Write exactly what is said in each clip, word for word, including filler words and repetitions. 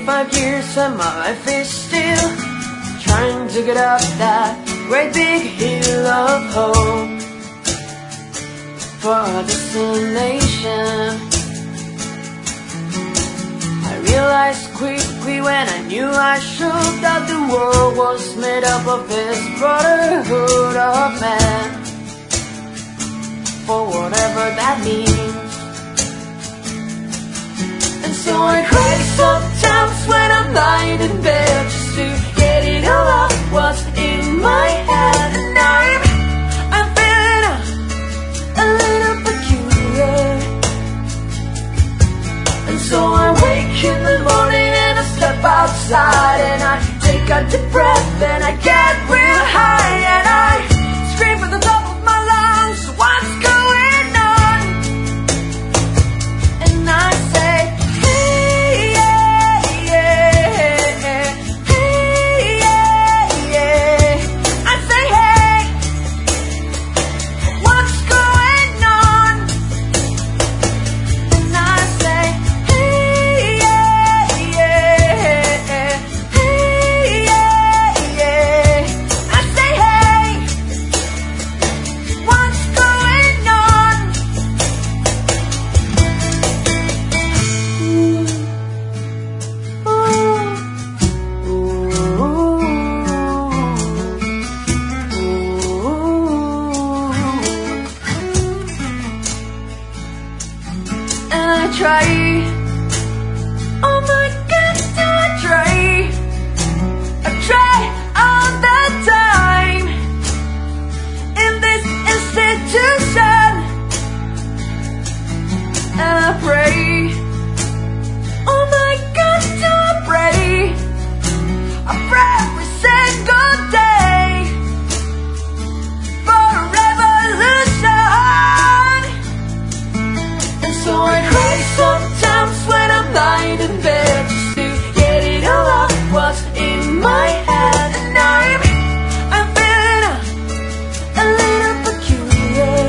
Twenty-five years and my life is still trying to get up that great big hill of hope for a destination. I realized quickly when I knew I should that the world was made up of this brotherhood of man, for whatever that means. And so I cry sometimes when I'm lying in bed just to get it all out what's in my head. And I'm, I'm feeling a, a little peculiar. And so I wake in the morning and I step outside and I take a deep breath and I get real high and I scream from the top of my lungs, what's going on? And I say, hey, yeah, yeah, hey, yeah, yeah. I say, hey, what's going on? And I say, hey, yeah, yeah, hey, yeah, yeah. I say, hey, what's going on? Ooh, ooh, ooh. And I try, oh my God, do I try? I try all the time in this institution, and I pray, oh my God, do I pray? I pray every single day for a revolution. And so I cry sometimes when I'm lying in bed just to get it all out what's in my head. And I'm, I'm feeling a, a little peculiar.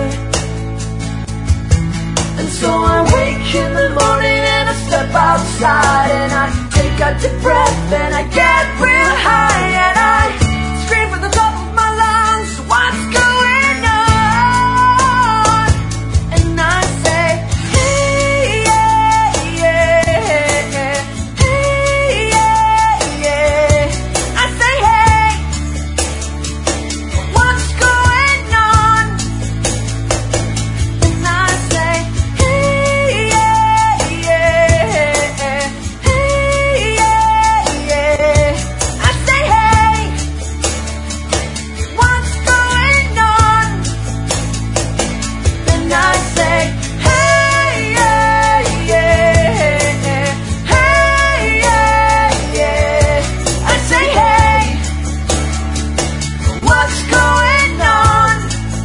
And so I wake in the morning and I step outside and I take a deep breath and I get real high and I scream from the top of my lungs, what's going on? And I say, hey, yeah, yeah, hey, yeah, yeah. I say, hey, what's going on? And I say, hey, yeah, yeah, hey, yeah, yeah. I say, hey, what's going on? And I say, hey, yeah, yeah, hey, yeah, yeah. I say, hey, what's going on?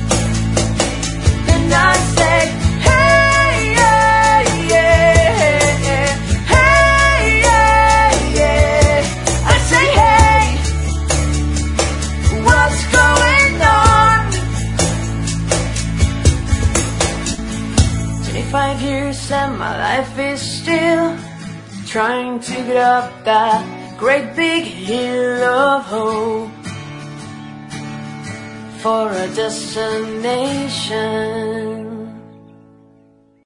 And I say, hey, yeah, yeah, hey, yeah, yeah. I say, hey, what's going on? Twenty-five years and my life is still trying to get up that great big hill of hope for a destination.